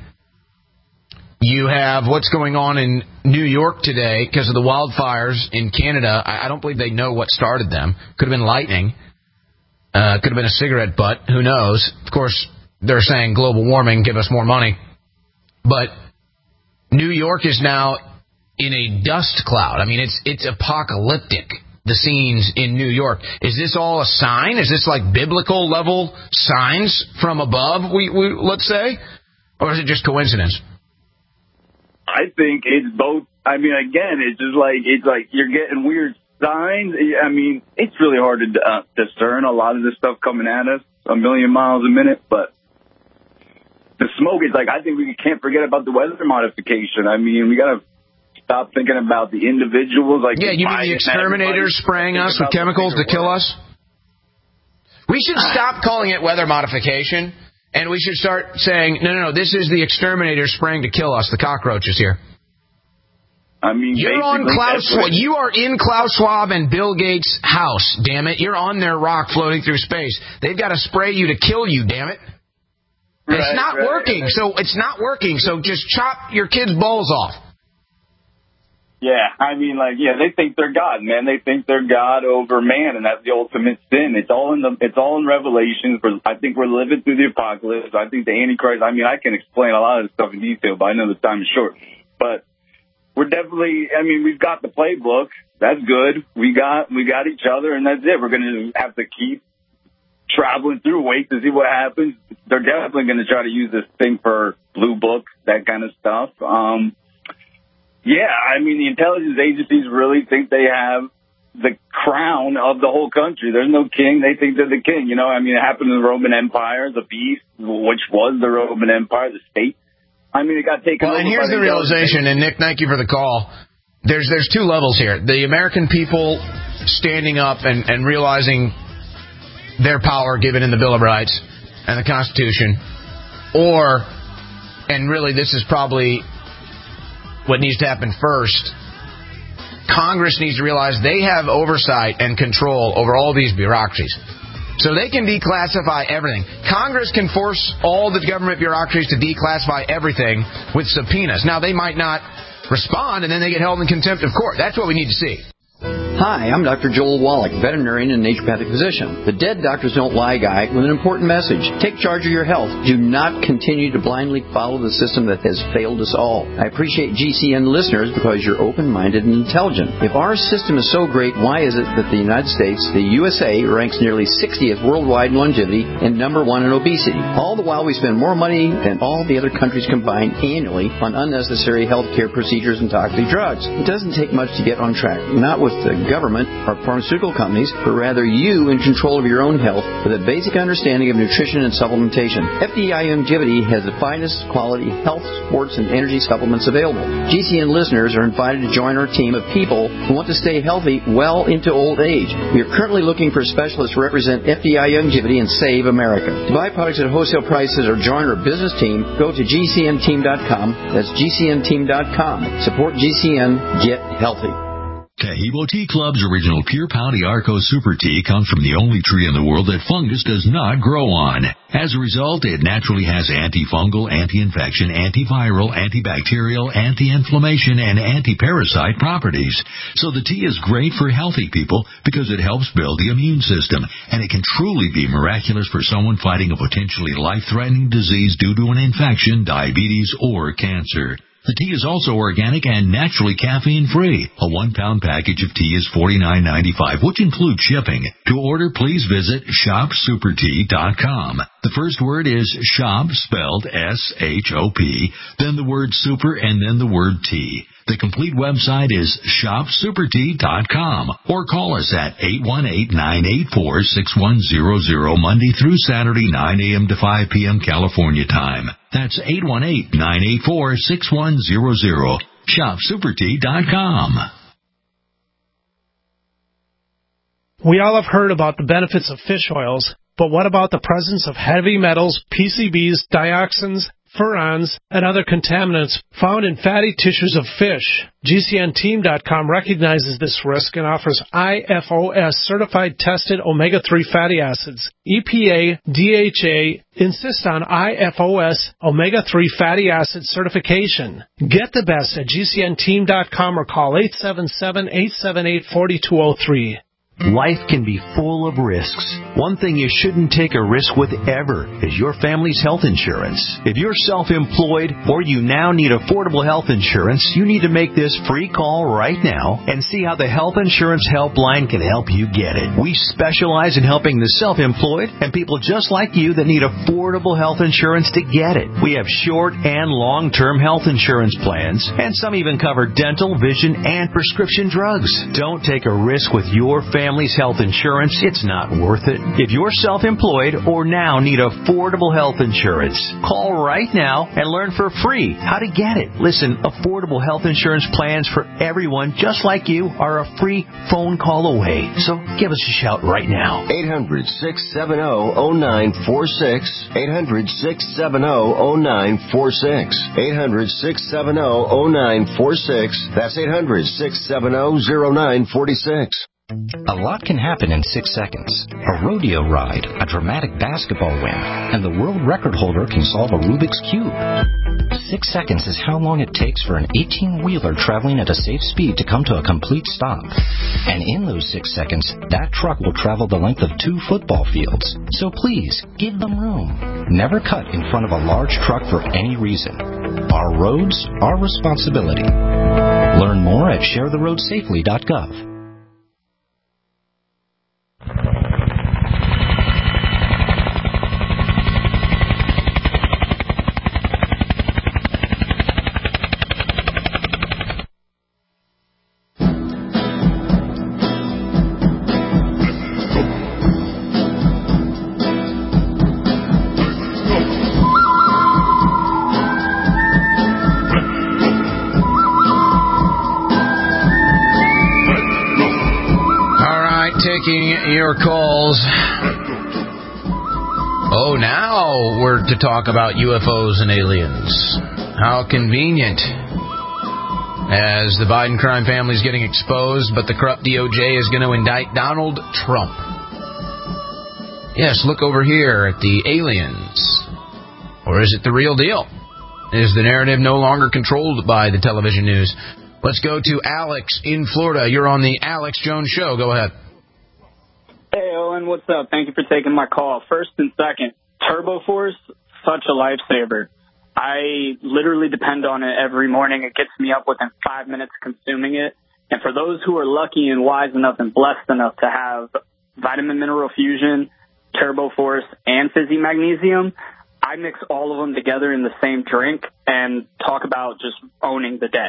You have what's going on in New York today because of the wildfires in Canada. I don't believe they know what started them. Could have been lightning. Could have been a cigarette butt. Who knows? Of course, they're saying global warming, give us more money. But New York is now in a dust cloud. I mean, it's apocalyptic, the scenes in New York. Is this all a sign? Is this like biblical level signs from above, we let's say? Or is it just coincidence? I think it's both. I mean, again, it's like you're getting weird signs. I mean, it's really hard to discern a lot of this stuff coming at us a million miles a minute, but the smoke is like, I think we can't forget about the weather modification. I mean, we got to stop thinking about the individuals. Like, yeah, you mean the exterminators spraying us with chemicals to kill us? We should stop calling it weather modification, and we should start saying, no, this is the exterminators spraying to kill us, the cockroaches here. I mean, you are in Klaus Schwab and Bill Gates' house, damn it. You're on their rock floating through space. They've got to spray you to kill you, damn it. It's not working, so it's not working. So just chop your kids' balls off. Yeah, I mean, they think they're God, man. They think they're God over man, and that's the ultimate sin. It's all in Revelation. I think we're living through the apocalypse. I think the Antichrist. I mean, I can explain a lot of this stuff in detail, but I know the time is short. But we're definitely. I mean, we've got the playbook. That's good. We got each other, and that's it. We're going to have to keep traveling through, wait to see what happens. They're definitely going to try to use this thing for blue book, that kind of stuff. Yeah, I mean, the intelligence agencies really think they have the crown of the whole country. There's no king. They think they're the king. You know, I mean, it happened in the Roman Empire, the beast, which was the Roman Empire, the state. I mean, it got taken over. Well, and here's the realization, and Nick, thank you for the call. There's two levels here. The American people standing up and realizing their power given in the Bill of Rights and the Constitution, and really this is probably what needs to happen first, Congress needs to realize they have oversight and control over all these bureaucracies. So they can declassify everything. Congress can force all the government bureaucracies to declassify everything with subpoenas. Now, they might not respond, and then they get held in contempt of court. That's what we need to see. Hi, I'm Dr. Joel Wallach, veterinarian and naturopathic physician. The Dead Doctors Don't Lie guy with an important message. Take charge of your health. Do not continue to blindly follow the system that has failed us all. I appreciate GCN listeners because you're open-minded and intelligent. If our system is so great, why is it that the United States, the USA, ranks nearly 60th worldwide in longevity and number 1 in obesity? All the while we spend more money than all the other countries combined annually on unnecessary health care procedures and toxic drugs. It doesn't take much to get on track. Not with the government or pharmaceutical companies, but rather you in control of your own health with a basic understanding of nutrition and supplementation. FDI Longevity has the finest quality health, sports, and energy supplements available. GCN listeners are invited to join our team of people who want to stay healthy well into old age. We are currently looking for specialists to represent FDI Longevity and Save America. To buy products at wholesale prices or join our business team, go to GCNteam.com. That's GCNteam.com. Support GCN. Get healthy. Tahibo Tea Club's original Pure Pouty Arco Super Tea comes from the only tree in the world that fungus does not grow on. As a result, it naturally has antifungal, anti-infection, antiviral, antibacterial, anti-inflammation, and anti-parasite properties. So the tea is great for healthy people because it helps build the immune system, and it can truly be miraculous for someone fighting a potentially life-threatening disease due to an infection, diabetes, or cancer. The tea is also organic and naturally caffeine-free. A 1-pound package of tea is $49.95, which includes shipping. To order, please visit shopsupertea.com. The first word is shop, spelled S-H-O-P, then the word super, and then the word tea. The complete website is shopsupertea.com, or call us at 818-984-6100 Monday through Saturday, 9 a.m. to 5 p.m. California time. That's 818-984-6100. Shopsupertea.com. We all have heard about the benefits of fish oils, but what about the presence of heavy metals, PCBs, dioxins, furans, and other contaminants found in fatty tissues of fish? GCNteam.com recognizes this risk and offers IFOS certified tested omega-3 fatty acids. EPA, DHA insist on IFOS omega-3 fatty acid certification. Get the best at GCNteam.com or call 877-878-4203. Life can be full of risks. One thing you shouldn't take a risk with ever is your family's health insurance. If you're self-employed or you now need affordable health insurance, you need to make this free call right now and see how the Health Insurance Helpline can help you get it. We specialize in helping the self-employed and people just like you that need affordable health insurance to get it. We have short and long-term health insurance plans, and some even cover dental, vision, and prescription drugs. Don't take a risk with your family's health insurance. It's not worth it. If you're self-employed or now need affordable health insurance, call right now and learn for free how to get it. Listen, affordable health insurance plans for everyone just like you are a free phone call away. So give us a shout right now. 800-670-0946. 800-670-0946. 800-670-0946. That's 800-670-0946. A lot can happen in 6 seconds. A rodeo ride, a dramatic basketball win, and the world record holder can solve a Rubik's Cube. 6 seconds is how long it takes for an 18-wheeler traveling at a safe speed to come to a complete stop. And in those 6 seconds, that truck will travel the length of 2 football fields. So please, give them room. Never cut in front of a large truck for any reason. Our roads, our responsibility. Learn more at sharetheroadsafely.gov. Your calls. Oh, now we're to talk about UFOs and aliens. How convenient. As the Biden crime family is getting exposed, but the corrupt DOJ is going to indict Donald Trump. Yes, look over here at the aliens. Or is it the real deal? Is the narrative no longer controlled by the television news? Let's go to Alex in Florida. You're on the Alex Jones Show. Go ahead. Hey, Owen, what's up? Thank you for taking my call. First and second, TurboForce, such a lifesaver. I literally depend on it every morning. It gets me up within 5 minutes consuming it. And for those who are lucky and wise enough and blessed enough to have vitamin mineral fusion, TurboForce, and Fizzy Magnesium, I mix all of them together in the same drink and talk about just owning the day.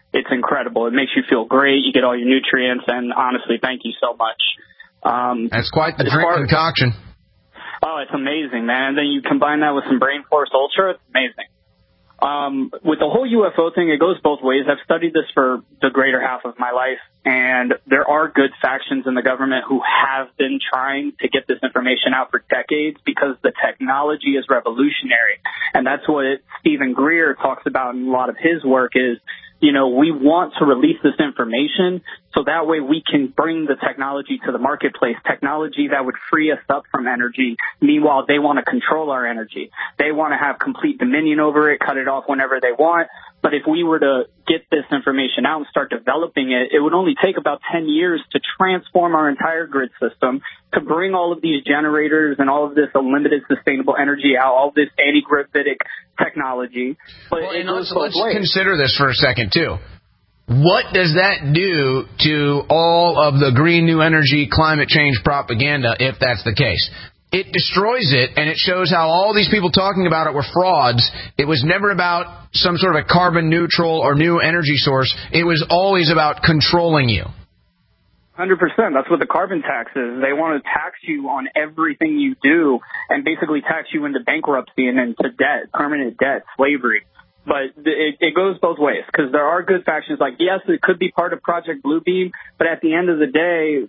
It's incredible. It makes you feel great. You get all your nutrients, and honestly, thank you so much. That's quite the drink concoction. Oh, it's amazing, man. And then you combine that with some Brain Force Ultra, it's amazing. With the whole UFO thing, it goes both ways. I've studied this for the greater half of my life, and there are good factions in the government who have been trying to get this information out for decades because the technology is revolutionary. And that's what Stephen Greer talks about in a lot of his work is, you know, we want to release this information so that way we can bring the technology to the marketplace, technology that would free us up from energy. Meanwhile, they want to control our energy. They want to have complete dominion over it, cut it off whenever they want. But if we were to get this information out and start developing it, it would only take about 10 years to transform our entire grid system, to bring all of these generators and all of this unlimited sustainable energy out, all this anti-gravitic technology. But well, let's consider this for a second, too. What does that do to all of the green new energy climate change propaganda if that's the case? It destroys it, and it shows how all these people talking about it were frauds. It was never about some sort of a carbon neutral or new energy source. It was always about controlling you. 100%. That's what the carbon tax is. They want to tax you on everything you do and basically tax you into bankruptcy and into debt, permanent debt, slavery. But it goes both ways because there are good factions. Like, yes, it could be part of Project Bluebeam, but at the end of the day,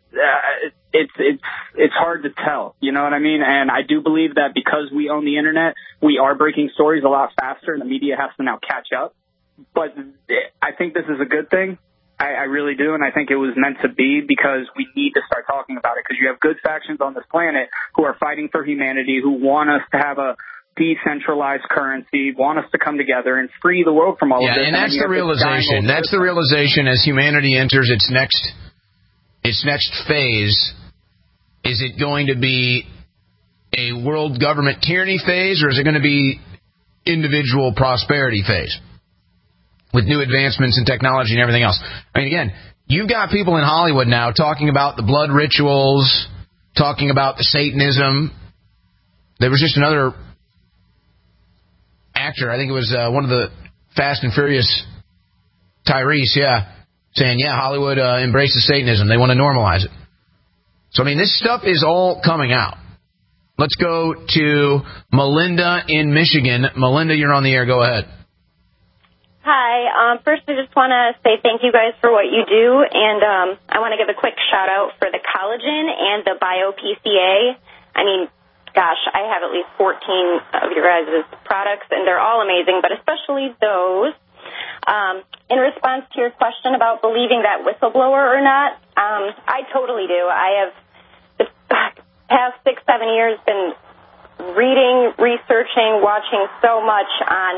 it's hard to tell. You know what I mean? And I do believe that because we own the internet, we are breaking stories a lot faster, and the media has to now catch up. But I think this is a good thing. I really do, and I think it was meant to be because we need to start talking about it because you have good factions on this planet who are fighting for humanity, who want us to have a decentralized currency, want us to come together and free the world from all of this. And that's the realization. That's the realization as humanity enters its next phase. Is it going to be a world government tyranny phase, or is it going to be individual prosperity phase with new advancements in technology and everything else? I mean, again, you've got people in Hollywood now talking about the blood rituals, talking about the Satanism. There was just another actor, I think it was one of the Fast and Furious, Tyrese, saying, Hollywood embraces Satanism. They want to normalize it. So, I mean, this stuff is all coming out. Let's go to Melinda in Michigan. Melinda, you're on the air. Go ahead. Hi. First, I just want to say thank you guys for what you do, and I want to give a quick shout-out for the collagen and the BioPCA. I mean, gosh, I have at least 14 of your guys' products, and they're all amazing, but especially those. In response to your question about believing that whistleblower or not, I totally do. I have the past 6-7 years been reading, researching, watching so much on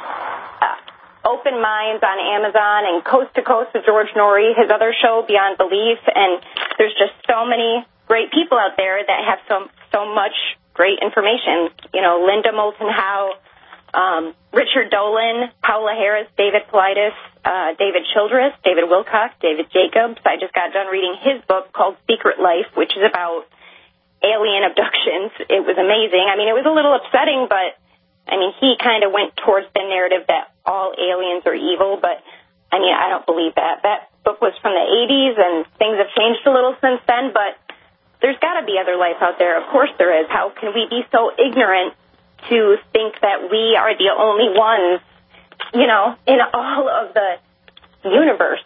Open Minds on Amazon and Coast to Coast with George Norrie, his other show, Beyond Belief, and there's just so many great people out there that have so much great information. You know, Linda Moulton Howe, Richard Dolan, Paula Harris, David Paulides, David Childress, David Wilcox, David Jacobs. I just got done reading his book called Secret Life, which is about alien abductions. It was amazing. I mean, it was a little upsetting, but, I mean, he kind of went towards the narrative that all aliens are evil, but, I mean, I don't believe that. That book was from the 80s, and things have changed a little since then, but there's got to be other life out there. Of course there is. How can we be so ignorant to think that we are the only ones, you know, in all of the universe?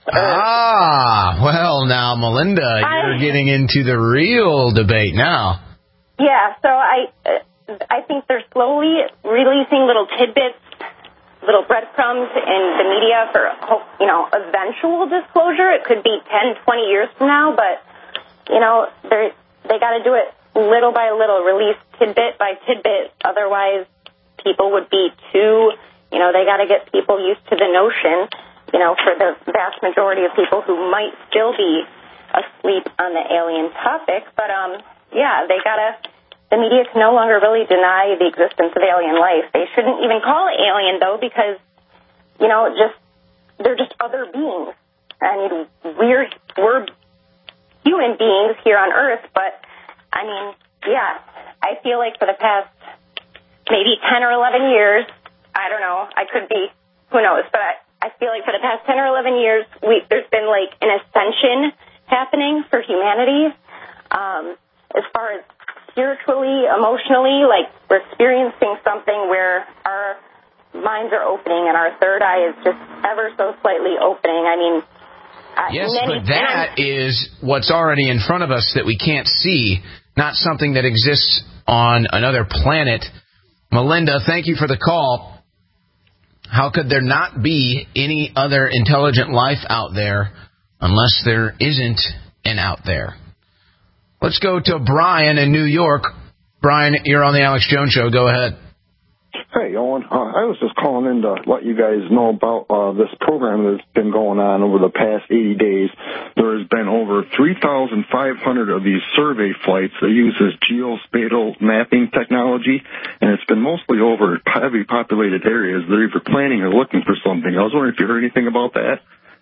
Well, now, Melinda, you're getting into the real debate now. Yeah, so I think they're slowly releasing little tidbits, little breadcrumbs in the media for, you know, eventual disclosure. It could be 10, 20 years from now, but, you know, they got to do it little by little, release tidbit by tidbit. Otherwise, people would be too, you know, they got to get people used to the notion, you know, for the vast majority of people who might still be asleep on the alien topic. But, the media can no longer really deny the existence of alien life. They shouldn't even call it alien, though, because, you know, they're just other beings. I mean, we're human beings here on Earth, but, I mean, I feel like for the past maybe 10 or 11 years, I don't know, I could be, who knows, but I feel like for the past 10 or 11 years, there's been like an ascension happening for humanity. As far as spiritually, emotionally, like we're experiencing something where our minds are opening and our third eye is just ever so slightly opening. I mean, yes, but that is what's already in front of us that we can't see, not something that exists on another planet. Melinda, thank you for the call. How could there not be any other intelligent life out there unless there isn't an out there? Let's go to Brian in New York. Brian, you're on the Alex Jones Show. Go ahead. Hey, Owen. I was just calling in to let you guys know about this program that's been going on over the past 80 days. There has been over 3,500 of these survey flights that uses geospatial mapping technology, and it's been mostly over heavy populated areas. They're either planning or looking for something. I was wondering if you heard anything about that.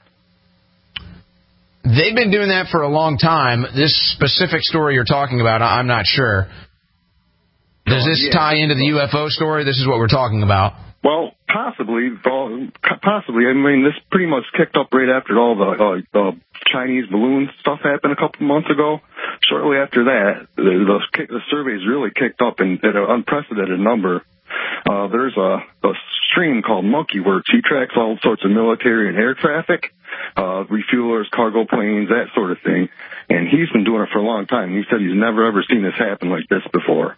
They've been doing that for a long time. This specific story you're talking about, I'm not sure. Does this tie into the UFO story? This is what we're talking about. Well, possibly. I mean, this pretty much kicked up right after all the Chinese balloon stuff happened a couple months ago. Shortly after that, the surveys really kicked up at an unprecedented number. There's a stream called MonkeyWorks. He tracks all sorts of military and air traffic, refuelers, cargo planes, that sort of thing. And he's been doing it for a long time. He said he's never, ever seen this happen like this before.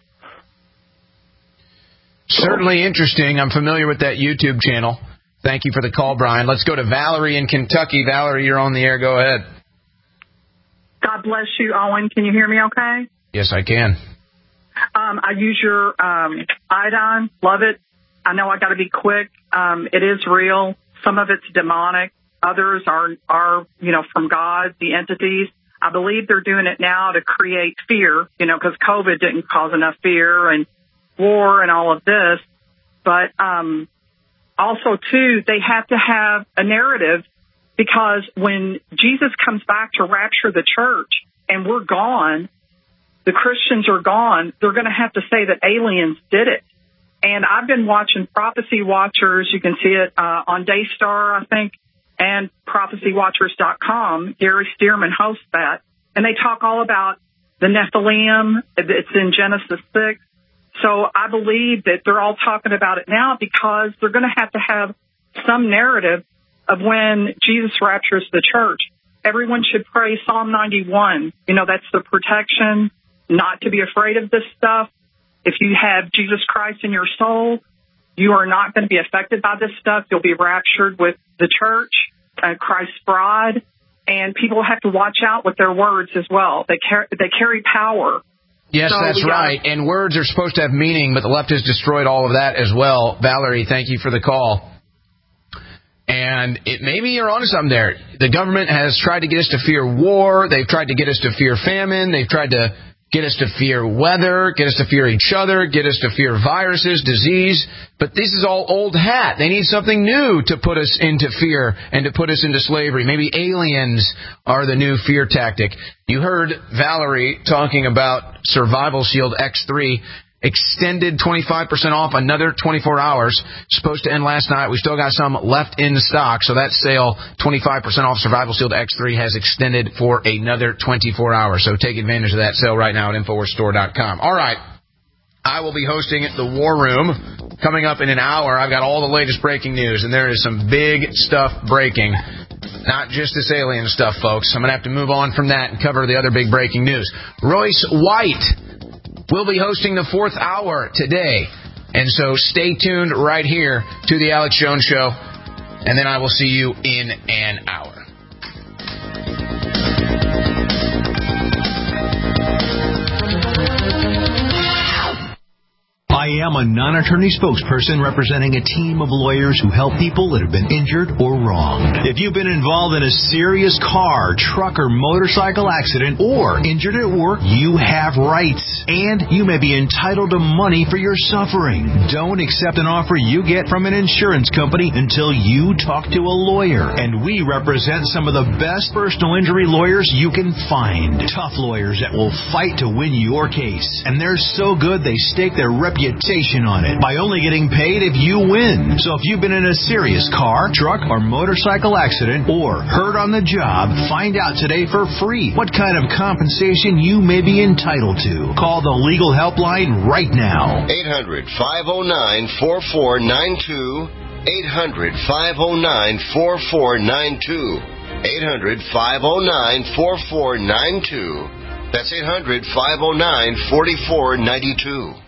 Certainly interesting. I'm familiar with that YouTube channel. Thank you for the call, Brian. Let's go to Valerie in Kentucky. Valerie, you're on the air. Go ahead. God bless you, Owen. Can you hear me okay? Yes, I can. I use your iodine. Love it. I know I got to be quick. It is real. Some of it's demonic. Others are from God, the entities. I believe they're doing it now to create fear, because COVID didn't cause enough fear and war and all of this. But also, too, they have to have a narrative, because when Jesus comes back to rapture the church and we're gone, the Christians are gone, they're going to have to say that aliens did it. And I've been watching Prophecy Watchers. You can see it on Daystar, I think, and prophecywatchers.com. Gary Stearman hosts that. And they talk all about the Nephilim. It's in Genesis 6. So I believe that they're all talking about it now because they're going to have some narrative of when Jesus raptures the church. Everyone should pray Psalm 91. That's the protection, not to be afraid of this stuff. If you have Jesus Christ in your soul, you are not going to be affected by this stuff. You'll be raptured with the church, Christ's bride, and people have to watch out with their words as well. They carry power. Yes, that's right. And words are supposed to have meaning, but the left has destroyed all of that as well. Valerie, thank you for the call. And maybe you're onto something there. The government has tried to get us to fear war. They've tried to get us to fear famine. They've tried to get us to fear weather, get us to fear each other, get us to fear viruses, disease. But this is all old hat. They need something new to put us into fear and to put us into slavery. Maybe aliens are the new fear tactic. You heard Valerie talking about Survival Shield X3. Extended 25% off, another 24 hours. Supposed to end last night. We still got some left in stock. So that sale, 25% off Survival Shield X3, has extended for another 24 hours. So take advantage of that sale right now at InfoWarsStore.com. All right. I will be hosting the War Room coming up in an hour. I've got all the latest breaking news, and there is some big stuff breaking. Not just this alien stuff, folks. I'm going to have to move on from that and cover the other big breaking news. Royce White will be hosting the 4th hour today. And so stay tuned right here to the Alex Jones Show, and then I will see you in an hour. I am a non-attorney spokesperson representing a team of lawyers who help people that have been injured or wronged. If you've been involved in a serious car, truck, or motorcycle accident or injured at work, you have rights, and you may be entitled to money for your suffering. Don't accept an offer you get from an insurance company until you talk to a lawyer, and we represent some of the best personal injury lawyers you can find. Tough lawyers that will fight to win your case, and they're so good they stake their reputation compensation on it by only getting paid if you win. So if you've been in a serious car, truck, or motorcycle accident or hurt on the job, find out today for free what kind of compensation you may be entitled to. Call the Legal Helpline right now. 800-509-4492. 800-509-4492. 800-509-4492. That's 800-509-4492.